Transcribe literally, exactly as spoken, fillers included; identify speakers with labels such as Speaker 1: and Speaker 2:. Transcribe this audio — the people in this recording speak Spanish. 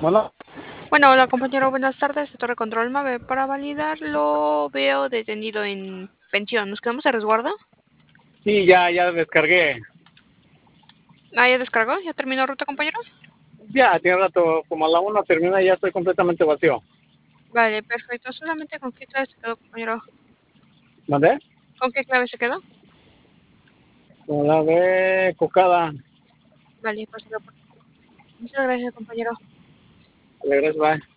Speaker 1: Bueno,
Speaker 2: Bueno, hola compañero, buenas tardes. Torre Control Mave. Para validarlo, veo detenido en pensión. ¿Nos quedamos a resguardo?
Speaker 1: sí, ya, ya descargué.
Speaker 2: Ah, ¿ya descargó? ¿Ya terminó ruta, compañero?
Speaker 1: Ya, tiene rato, como a la una termina, ya estoy completamente vacío.
Speaker 2: Vale, perfecto. ¿Solamente con qué clave se quedó, compañero?
Speaker 1: ¿Mandé?
Speaker 2: ¿Con qué clave se quedó?
Speaker 1: Con la de cocada.
Speaker 2: Vale, pues lo- muchas gracias, compañero.
Speaker 1: Le regreso, bye.